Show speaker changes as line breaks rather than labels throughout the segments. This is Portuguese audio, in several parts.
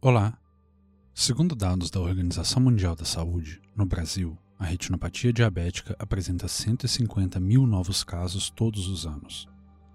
Olá! Segundo dados da Organização Mundial da Saúde, no Brasil, a retinopatia diabética apresenta 150 mil novos casos todos os anos.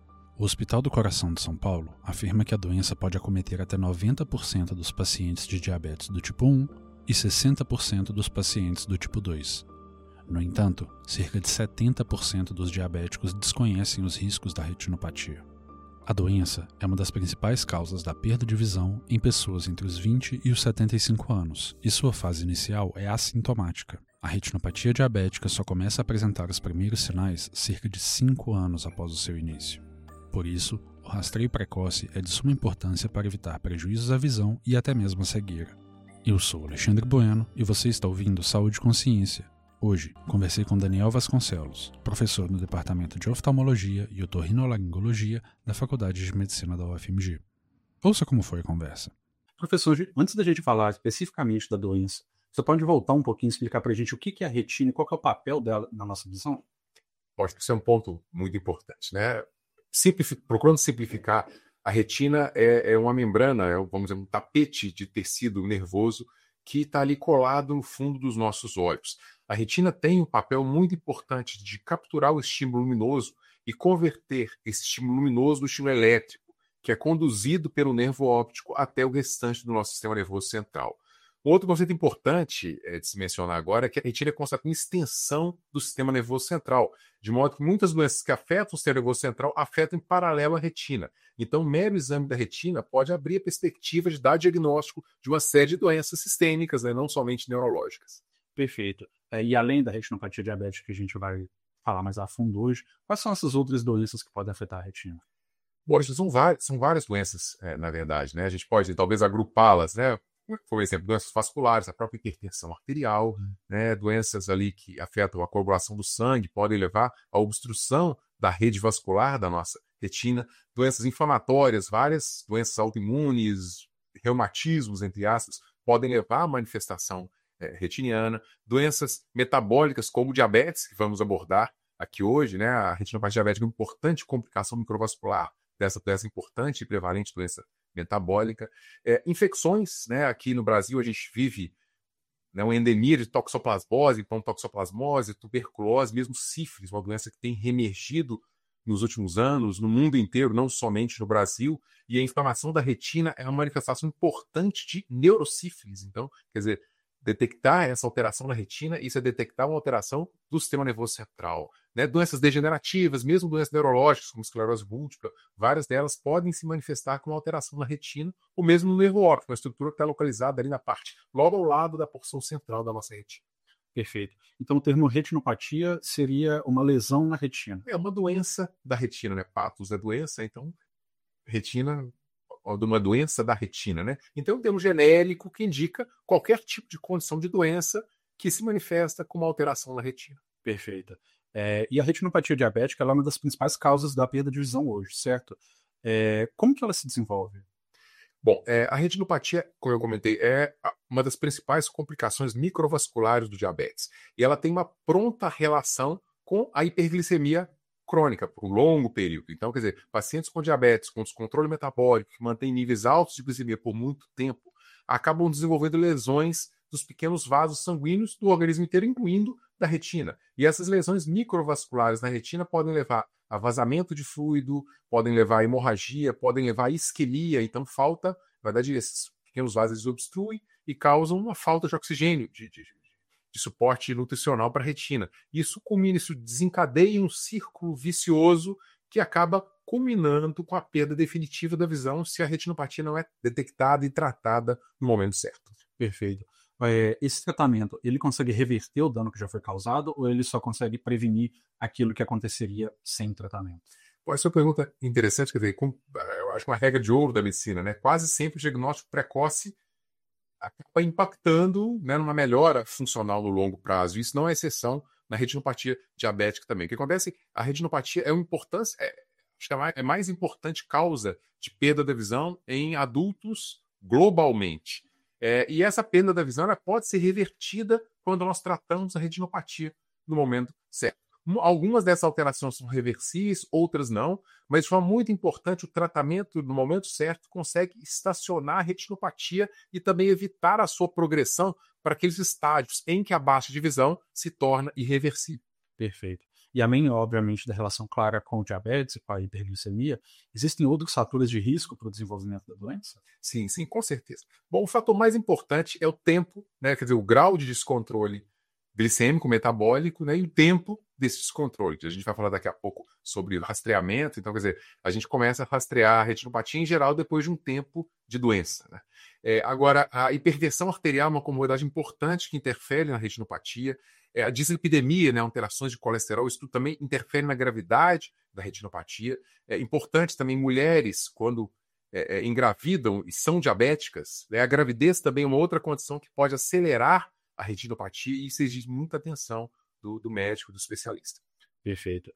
O Hospital do Coração de São Paulo afirma que a doença pode acometer até 90% dos pacientes de diabetes do tipo 1 e 60% dos pacientes do tipo 2. No entanto, cerca de 70% dos diabéticos desconhecem os riscos da retinopatia. A doença é uma das principais causas da perda de visão em pessoas entre os 20 e os 75 anos, e sua fase inicial é assintomática. A retinopatia diabética só começa a apresentar os primeiros sinais cerca de 5 anos após o seu início. Por isso, o rastreio precoce é de suma importância para evitar prejuízos à visão e até mesmo a cegueira. Eu sou Alexandre Bueno e você está ouvindo Saúde e Consciência. Hoje, conversei com Daniel Vasconcelos, professor no Departamento de Oftalmologia e Otorrinolaringologia da Faculdade de Medicina da UFMG. Ouça como foi a conversa.
Professor, antes da gente falar especificamente da doença, você pode voltar um pouquinho e explicar para a gente o que é a retina e qual que é o papel dela na nossa visão?
Acho que isso é um ponto muito importante, né? Procurando simplificar, a retina é uma membrana, vamos dizer, um tapete de tecido nervoso que está ali colado no fundo dos nossos olhos. A retina tem um papel muito importante de capturar o estímulo luminoso e converter esse estímulo luminoso no estímulo elétrico, que é conduzido pelo nervo óptico até o restante do nosso sistema nervoso central. Um outro conceito importante de se mencionar agora é que a retina é considerada uma extensão do sistema nervoso central, de modo que muitas doenças que afetam o sistema nervoso central afetam em paralelo a retina. Então, o mero exame da retina pode abrir a perspectiva de dar diagnóstico de uma série de doenças sistêmicas, né, não somente neurológicas.
Perfeito. E além da retinopatia diabética, que a gente vai falar mais a fundo hoje, quais são essas outras doenças que podem afetar a retina?
Bom, são várias doenças, na verdade, né? A gente pode talvez agrupá-las, né? Por exemplo, doenças vasculares, a própria hipertensão arterial, né? Doenças ali que afetam a coagulação do sangue, podem levar à obstrução da rede vascular da nossa retina, doenças inflamatórias, várias doenças autoimunes, reumatismos, entre aspas, podem levar à manifestação retiniana, doenças metabólicas como diabetes, que vamos abordar aqui hoje, né? A retinopatia diabética é uma importante complicação microvascular dessa importante e prevalente doença metabólica. Infecções, né? Aqui no Brasil a gente vive, né, uma endemia de toxoplasmose, então toxoplasmose, tuberculose, mesmo sífilis, uma doença que tem reemergido nos últimos anos, no mundo inteiro, não somente no Brasil, e a inflamação da retina é uma manifestação importante de neurosífilis. Então, quer dizer, detectar essa alteração na retina, isso é detectar uma alteração do sistema nervoso central. Né? Doenças degenerativas, mesmo doenças neurológicas, como esclerose múltipla, várias delas podem se manifestar com uma alteração na retina, ou mesmo no nervo óptico, uma estrutura que está localizada ali na parte, logo ao lado da porção central da nossa retina.
Perfeito. Então o termo retinopatia seria uma lesão na retina.
É uma doença da retina, né? Patos é doença, então retina de uma doença da retina, né? Então é um termo genérico que indica qualquer tipo de condição de doença que se manifesta com uma alteração na retina.
Perfeito. E a retinopatia diabética ela é uma das principais causas da perda de visão hoje, certo? Como que ela se desenvolve?
Bom, a retinopatia, como eu comentei, é uma das principais complicações microvasculares do diabetes. E ela tem uma pronta relação com a hiperglicemia crônica, por um longo período. Então, quer dizer, pacientes com diabetes, com descontrole metabólico, que mantêm níveis altos de glicemia por muito tempo, acabam desenvolvendo lesões dos pequenos vasos sanguíneos do organismo inteiro, incluindo da retina. E essas lesões microvasculares na retina podem levar a vazamento de fluido, podem levar a hemorragia, podem levar a isquemia. Então, na verdade, esses pequenos vasos obstruem e causam uma falta de oxigênio, de suporte nutricional para a retina. Isso desencadeia um círculo vicioso que acaba culminando com a perda definitiva da visão se a retinopatia não é detectada e tratada no momento certo.
Perfeito. Esse tratamento, ele consegue reverter o dano que já foi causado ou ele só consegue prevenir aquilo que aconteceria sem tratamento?
Pô, essa é uma pergunta interessante, quer dizer, eu acho que uma regra de ouro da medicina, né? Quase sempre o diagnóstico precoce acaba impactando, né, numa melhora funcional no longo prazo. Isso não é exceção na retinopatia diabética também. O que acontece é que a retinopatia acho que é a mais importante causa de perda da visão em adultos globalmente. E essa perda da visão ela pode ser revertida quando nós tratamos a retinopatia no momento certo. Algumas dessas alterações são reversíveis, outras não, mas de forma muito importante, o tratamento, no momento certo, consegue estacionar a retinopatia e também evitar a sua progressão para aqueles estágios em que a baixa de visão se torna irreversível.
Perfeito. E além, obviamente, da relação clara com o diabetes e com a hiperglicemia, existem outros fatores de risco para o desenvolvimento da doença?
Sim, sim, com certeza. Bom, o fator mais importante é o tempo, né? Quer dizer, o grau de descontrole glicêmico, metabólico, né? E o tempo desse descontrole. A gente vai falar daqui a pouco sobre rastreamento. Então, quer dizer, a gente começa a rastrear a retinopatia em geral depois de um tempo de doença, né? Agora, a hipertensão arterial é uma comorbidade importante que interfere na retinopatia. A dislipidemia, né, alterações de colesterol, isso tudo também interfere na gravidade da retinopatia. É importante também mulheres, quando engravidam e são diabéticas, né, a gravidez também é uma outra condição que pode acelerar a retinopatia e isso exige muita atenção do médico, do especialista.
Perfeito.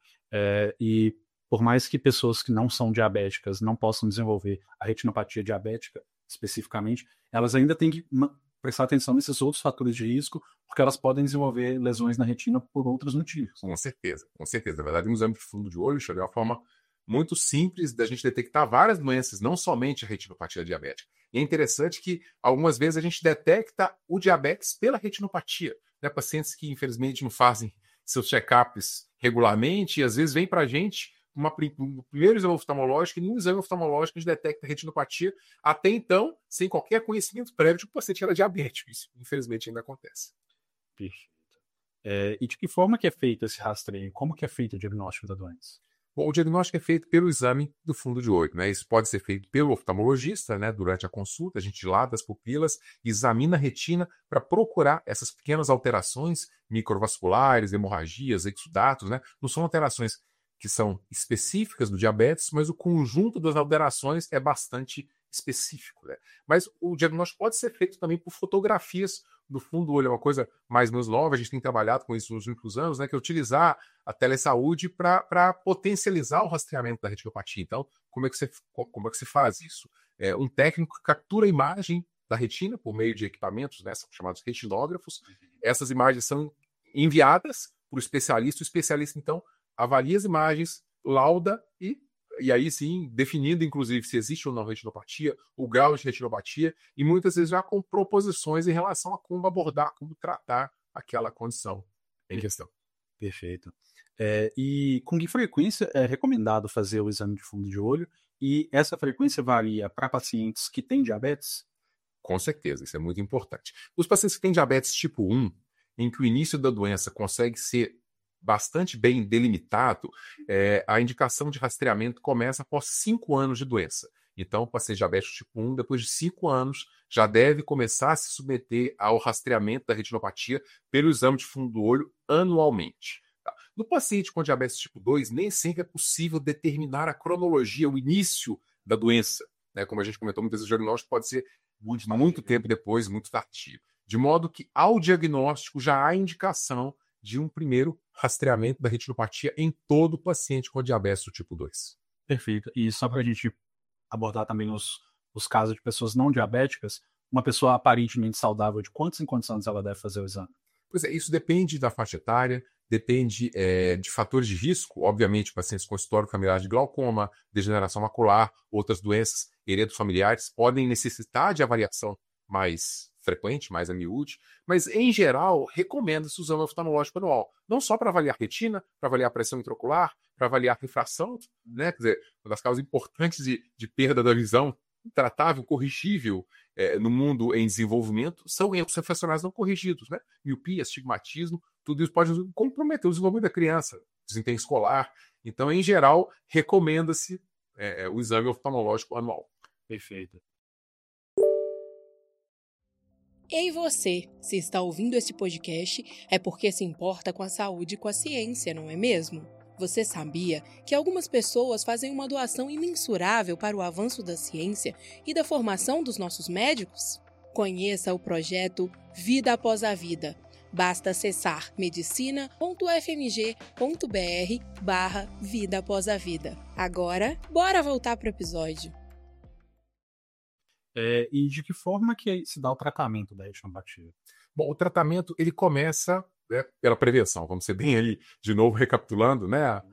E por mais que pessoas que não são diabéticas não possam desenvolver a retinopatia diabética especificamente, elas ainda têm que prestar atenção nesses outros fatores de risco, porque elas podem desenvolver lesões na retina por outros motivos.
Com certeza, com certeza. Na verdade, um exame de fundo de olho é uma forma muito simples da gente detectar várias doenças, não somente a retinopatia diabética. E é interessante que algumas vezes a gente detecta o diabetes pela retinopatia, né? Pacientes que infelizmente não fazem seus check-ups regularmente e às vezes vêm para a gente um primeiro exame oftalmológico e no exame oftalmológico a gente detecta a retinopatia, até então sem qualquer conhecimento prévio de que o paciente era diabético. Isso infelizmente ainda acontece.
Perfeito. E de que forma que é feito esse rastreio? Como que é feito o diagnóstico da doença?
Bom, o diagnóstico é feito pelo exame do fundo de olho, né? Isso pode ser feito pelo oftalmologista, né? Durante a consulta, a gente dilata as pupilas, examina a retina para procurar essas pequenas alterações microvasculares, hemorragias, exudatos, né? Não são alterações que são específicas do diabetes, mas o conjunto das alterações é bastante específico, né? Mas o diagnóstico pode ser feito também por fotografias do fundo do olho, é uma coisa mais ou menos nova, a gente tem trabalhado com isso nos últimos anos, né, que é utilizar a telesaúde para potencializar o rastreamento da retinopatia. Então, como é que você faz isso? Um técnico captura a imagem da retina por meio de equipamentos, né, são chamados retinógrafos. Essas imagens são enviadas para o especialista, então, avalia as imagens, lauda e aí sim, definindo inclusive se existe ou não retinopatia, o grau de retinopatia, e muitas vezes já com proposições em relação a como abordar, como tratar aquela condição em questão.
Perfeito. E com que frequência é recomendado fazer o exame de fundo de olho? E essa frequência varia para pacientes que têm diabetes?
Com certeza, isso é muito importante. Os pacientes que têm diabetes tipo 1, em que o início da doença consegue ser bastante bem delimitado, a indicação de rastreamento começa após 5 anos de doença. Então, o paciente diabético tipo 1, depois de 5 anos, já deve começar a se submeter ao rastreamento da retinopatia pelo exame de fundo do olho anualmente. Tá? No paciente com diabetes tipo 2, nem sempre é possível determinar a cronologia, o início da doença. Né? Como a gente comentou, muitas vezes o diagnóstico pode ser muito tempo depois, muito tardio. De modo que, ao diagnóstico, já há indicação de um primeiro rastreamento da retinopatia em todo paciente com diabetes do tipo 2.
Perfeito. E só para a gente abordar também os casos de pessoas não diabéticas, uma pessoa aparentemente saudável, de quantos em quantos anos ela deve fazer o exame?
Pois é, isso depende da faixa etária, depende de fatores de risco, obviamente, pacientes com histórico familiar de glaucoma, degeneração macular, outras doenças heredofamiliares podem necessitar de avaliação mais frequente, mais a miúde, mas em geral recomenda-se o exame oftalmológico anual, não só para avaliar retina, para avaliar a pressão intraocular, para avaliar a refração, né? Quer dizer, uma das causas importantes de perda da visão, tratável, corrigível no mundo em desenvolvimento, são erros refracionais não corrigidos, né? Miopia, astigmatismo, tudo isso pode comprometer o desenvolvimento da criança, desempenho escolar. Então, em geral, recomenda-se o exame oftalmológico anual.
Perfeito.
Ei você, se está ouvindo este podcast, é porque se importa com a saúde e com a ciência, não é mesmo? Você sabia que algumas pessoas fazem uma doação imensurável para o avanço da ciência e da formação dos nossos médicos? Conheça o projeto Vida Após a Vida. Basta acessar medicina.fmg.br/Vida Após a Vida. Agora, bora voltar para o episódio.
E de que forma que se dá o tratamento da retinopatia?
Bom, o tratamento ele começa né, pela prevenção. Vamos ser bem ali, de novo, recapitulando, né,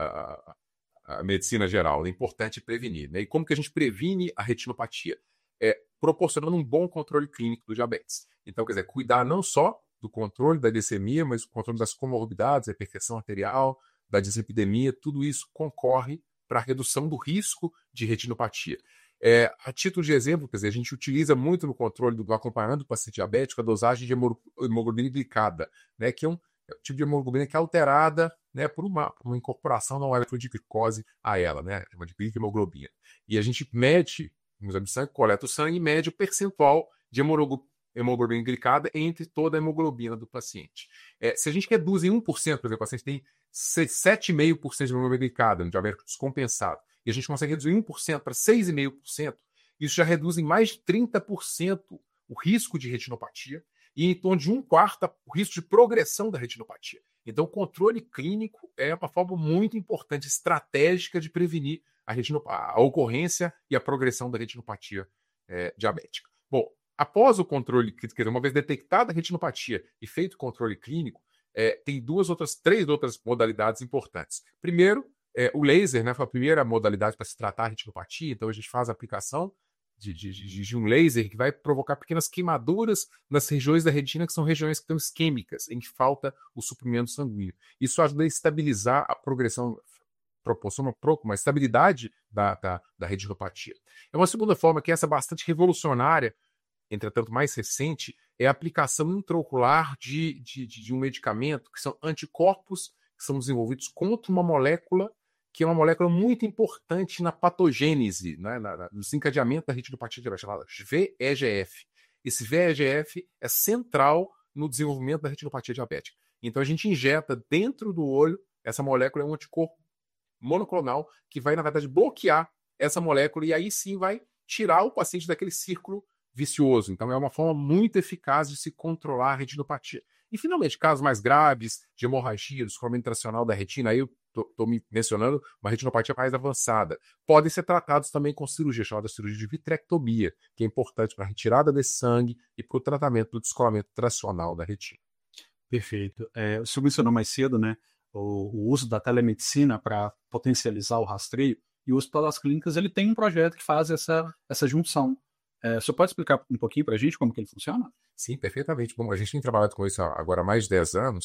a medicina geral. É importante prevenir. Né? E como que a gente previne a retinopatia? Proporcionando um bom controle clínico do diabetes. Então, quer dizer, cuidar não só do controle da glicemia, mas do controle das comorbidades, da hipertensão arterial, da dislipidemia, tudo isso concorre para a redução do risco de retinopatia. A título de exemplo, quer dizer, a gente utiliza muito no controle do acompanhamento do paciente diabético a dosagem de hemoglobina glicada, né, que é um tipo de hemoglobina que é alterada, né, por uma incorporação da molécula de glicose a ela, né, de glicohemoglobina. E a gente mede no exame de sangue, coleta o sangue e mede o percentual de hemoglobina glicada entre toda a hemoglobina do paciente. Se a gente reduz em 1%, por exemplo, o paciente tem 7,5% de hemoglobina glicada no diabético descompensado, e a gente consegue reduzir 1% para 6,5%, isso já reduz em mais de 30% o risco de retinopatia e em torno de 1/4 o risco de progressão da retinopatia. Então, o controle clínico é uma forma muito importante, estratégica de prevenir a ocorrência e a progressão da retinopatia diabética. Bom, após o controle, uma vez detectada a retinopatia e feito o controle clínico, tem três outras modalidades importantes. Primeiro, o laser, né, foi a primeira modalidade para se tratar a retinopatia, então a gente faz a aplicação de um laser que vai provocar pequenas queimaduras nas regiões da retina, que são regiões que estão isquêmicas, em que falta o suprimento sanguíneo. Isso ajuda a estabilizar a progressão, proporciona uma estabilidade da retinopatia. Uma segunda forma, que essa é bastante revolucionária, entretanto mais recente, é a aplicação intraocular de um medicamento, que são anticorpos que são desenvolvidos contra uma molécula que é uma molécula muito importante na patogênese, né, no desencadeamento da retinopatia diabética, chamada VEGF. Esse VEGF é central no desenvolvimento da retinopatia diabética. Então a gente injeta dentro do olho, essa molécula é um anticorpo monoclonal que vai, na verdade, bloquear essa molécula e aí sim vai tirar o paciente daquele círculo vicioso. Então é uma forma muito eficaz de se controlar a retinopatia. E, finalmente, casos mais graves de hemorragia, do escoamento tracional da retina, aí eu estou me mencionando uma retinopatia mais avançada, podem ser tratados também com cirurgia, chamada cirurgia de vitrectomia, que é importante para a retirada desse sangue e para o tratamento do descolamento tracional da retina.
Perfeito. O senhor mencionou mais cedo, né, o uso da telemedicina para potencializar o rastreio, e o Hospital das Clínicas ele tem um projeto que faz essa junção. O senhor pode explicar um pouquinho para a gente como que ele funciona?
Sim, perfeitamente. Bom, a gente tem trabalhado com isso agora há mais de 10 anos.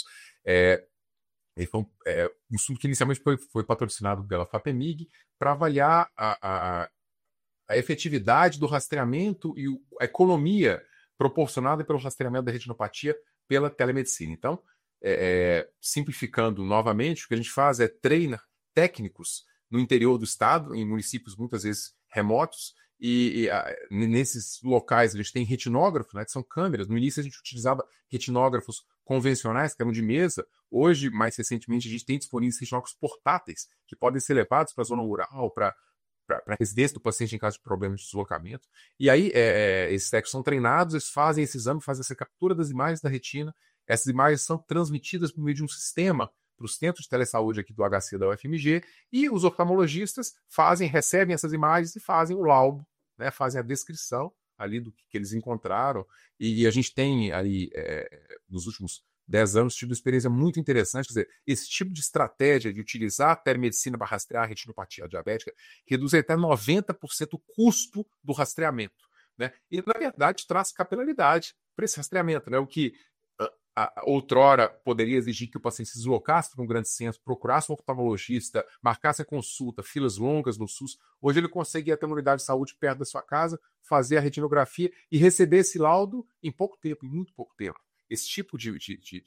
Ele foi um estudo que inicialmente foi patrocinado pela FAPEMIG para avaliar a efetividade do rastreamento e a economia proporcionada pelo rastreamento da retinopatia pela telemedicina. Então, simplificando novamente, o que a gente faz é treinar técnicos no interior do estado, em municípios muitas vezes remotos, e nesses locais a gente tem retinógrafos, né, que são câmeras. No início a gente utilizava retinógrafos convencionais, que eram de mesa. Hoje, mais recentemente, a gente tem disponíveis retinógrafos portáteis, que podem ser levados para a zona rural, para a residência do paciente em caso de problemas de deslocamento. E aí, esses técnicos são treinados, eles fazem esse exame, fazem essa captura das imagens da retina. Essas imagens são transmitidas por meio de um sistema para os centros de telesaúde aqui do HC da UFMG, e os oftalmologistas recebem essas imagens e fazem o laudo, né, fazem a descrição ali do que eles encontraram. E a gente tem ali, nos últimos 10 anos, tido uma experiência muito interessante. Quer dizer, esse tipo de estratégia de utilizar a telemedicina para rastrear a retinopatia diabética reduz até 90% o custo do rastreamento, né? E, na verdade, traz capilaridade para esse rastreamento, né? O que outrora poderia exigir que o paciente se deslocasse para um grande centro, procurasse um oftalmologista, marcasse a consulta, filas longas no SUS. Hoje ele consegue ir até uma unidade de saúde perto da sua casa, fazer a retinografia e receber esse laudo em pouco tempo, em muito pouco tempo. Esse tipo de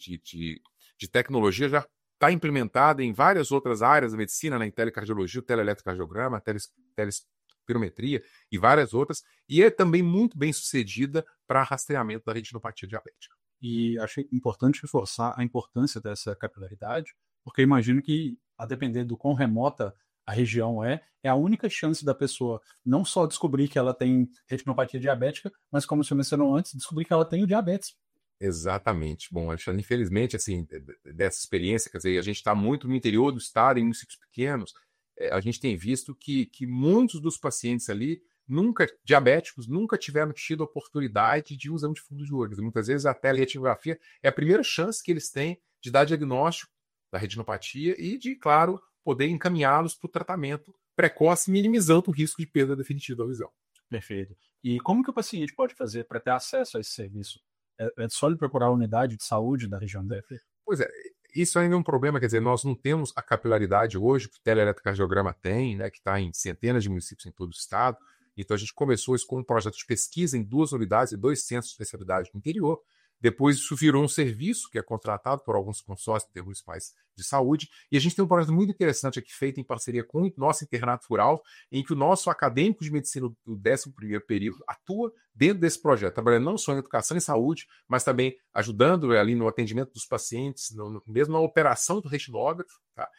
tecnologia já está implementada em várias outras áreas da medicina, na telecardiologia, o teleeletrocardiograma, a telespirometria e várias outras, e é também muito bem sucedida para rastreamento da retinopatia diabética.
E achei importante reforçar a importância dessa capilaridade, porque imagino que, a depender do quão remota a região é a única chance da pessoa não só descobrir que ela tem retinopatia diabética, mas, como o senhor mencionou antes, descobrir que ela tem o diabetes.
Exatamente. Bom, Alexandre, infelizmente, assim, dessa experiência, quer dizer, a gente está muito no interior do estado, em municípios pequenos, a gente tem visto que muitos dos pacientes ali diabéticos nunca tiveram tido a oportunidade de um exame de fundo de olho. Muitas vezes a teleretinografia é a primeira chance que eles têm de dar diagnóstico da retinopatia e de, claro, poder encaminhá-los para o tratamento precoce, minimizando o risco de perda definitiva da visão.
Perfeito. E como que o paciente pode fazer para ter acesso a esse serviço? É só ele procurar a unidade de saúde da região DF?
Pois é, isso ainda é um problema, quer dizer, nós não temos a capilaridade hoje que o teleeletrocardiograma tem, né, que está em centenas de municípios em todo o estado. Então a gente começou isso com um projeto de pesquisa em 2 unidades e 2 centros de especialidade no interior. Depois isso virou um serviço que é contratado por alguns consórcios municipais de saúde. E a gente tem um projeto muito interessante aqui feito em parceria com o nosso internato rural, em que o nosso acadêmico de medicina do 11º período atua dentro desse projeto, trabalhando não só em educação e saúde, mas também ajudando ali no atendimento dos pacientes, mesmo na operação do retinógrafo, tá?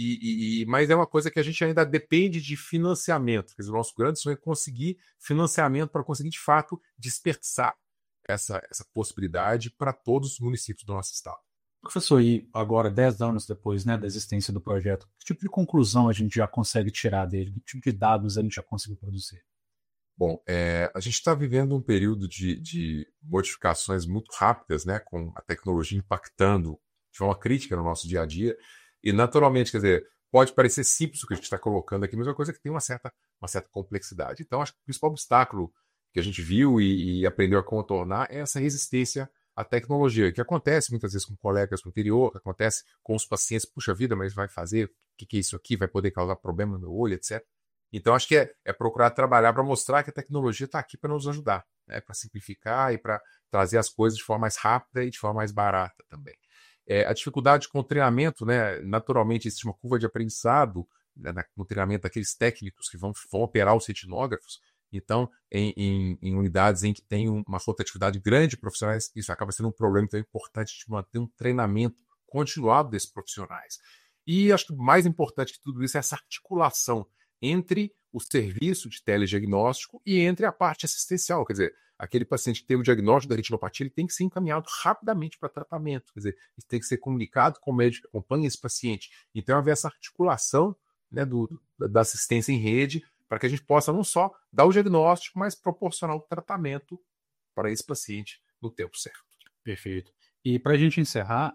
Mas é uma coisa que a gente ainda depende de financiamento. Quer dizer, o nosso grande sonho é conseguir financiamento para conseguir, de fato, dispersar essa possibilidade para todos os municípios do nosso estado.
Professor, e agora, 10 anos depois, né, da existência do projeto, que tipo de conclusão a gente já consegue tirar dele? Que tipo de dados a gente já conseguiu produzir?
Bom, a gente está vivendo um período de modificações muito rápidas, né, com a tecnologia impactando de forma crítica no nosso dia a dia. E, naturalmente, quer dizer, pode parecer simples o que a gente está colocando aqui, mas é uma coisa que tem uma certa complexidade. Então, acho que o principal obstáculo que a gente viu e aprendeu a contornar é essa resistência à tecnologia, que acontece muitas vezes com colegas no interior, que acontece com os pacientes, puxa vida, mas vai fazer, o que é isso aqui? Vai poder causar problema no meu olho, etc. Então, acho que é procurar trabalhar para mostrar que a tecnologia está aqui para nos ajudar, né? Para simplificar e para trazer as coisas de forma mais rápida e de forma mais barata também. A dificuldade com o treinamento, né? Naturalmente, existe uma curva de aprendizado, né, no treinamento daqueles técnicos que vão operar os retinógrafos. Então, em unidades em que tem uma rotatividade grande de profissionais, isso acaba sendo um problema. Então é importante de manter um treinamento continuado desses profissionais. E acho que o mais importante de tudo isso é essa articulação entre o serviço de telediagnóstico e entre a parte assistencial. Quer dizer, aquele paciente que tem o diagnóstico da retinopatia, ele tem que ser encaminhado rapidamente para tratamento. Quer dizer, ele tem que ser comunicado com o médico que acompanha esse paciente. Então, haver essa articulação, né, da assistência em rede, para que a gente possa não só dar o diagnóstico, mas proporcionar o tratamento para esse paciente no tempo certo.
Perfeito. E para a gente encerrar,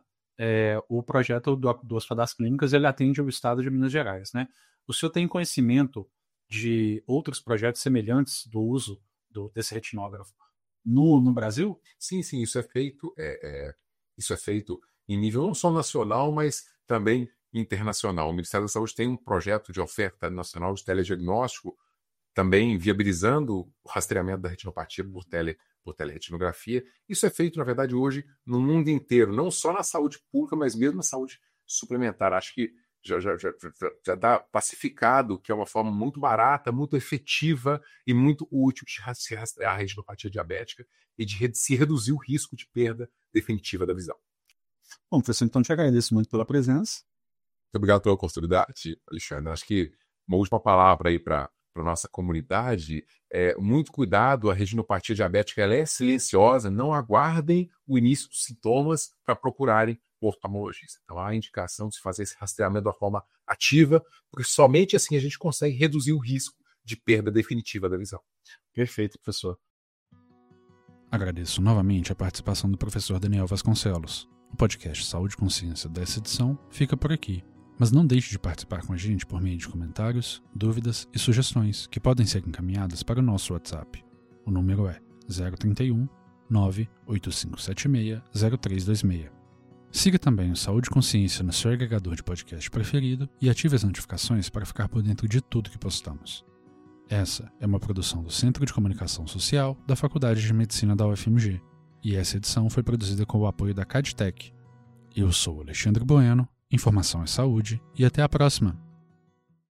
o projeto do Hospital das Clínicas, ele atende o estado de Minas Gerais, né? O senhor tem conhecimento de outros projetos semelhantes do uso desse retinógrafo no Brasil?
Sim, isso é feito. Isso é feito em nível não só nacional, mas também internacional. O Ministério da Saúde tem um projeto de oferta nacional de telediagnóstico, também viabilizando o rastreamento da retinopatia por teleretinografia. Isso é feito, na verdade, hoje no mundo inteiro, não só na saúde pública, mas mesmo na saúde suplementar. Acho que já está pacificado que é uma forma muito barata, muito efetiva e muito útil de rastrear a retinopatia diabética e de se reduzir o risco de perda definitiva da visão.
Bom, professor, então te agradeço muito pela presença.
Muito obrigado pela oportunidade, Alexandre. Acho que uma última palavra aí para a nossa comunidade é muito cuidado. A retinopatia diabética ela é silenciosa, não aguardem o início dos sintomas para procurarem o oftalmologista. Então há a indicação de se fazer esse rastreamento de uma forma ativa, porque somente assim a gente consegue reduzir o risco de perda definitiva da visão.
Perfeito, professor.
Agradeço novamente a participação do professor Daniel Vasconcelos. O podcast Saúde e Consciência dessa edição fica por aqui. Mas não deixe de participar com a gente por meio de comentários, dúvidas e sugestões que podem ser encaminhadas para o nosso WhatsApp. O número é 031 98576 0326. Siga também o Saúde e Consciência no seu agregador de podcast preferido e ative as notificações para ficar por dentro de tudo que postamos. Essa é uma produção do Centro de Comunicação Social da Faculdade de Medicina da UFMG, e essa edição foi produzida com o apoio da CADTEC. Eu sou Alexandre Bueno, informação é saúde, e até a próxima!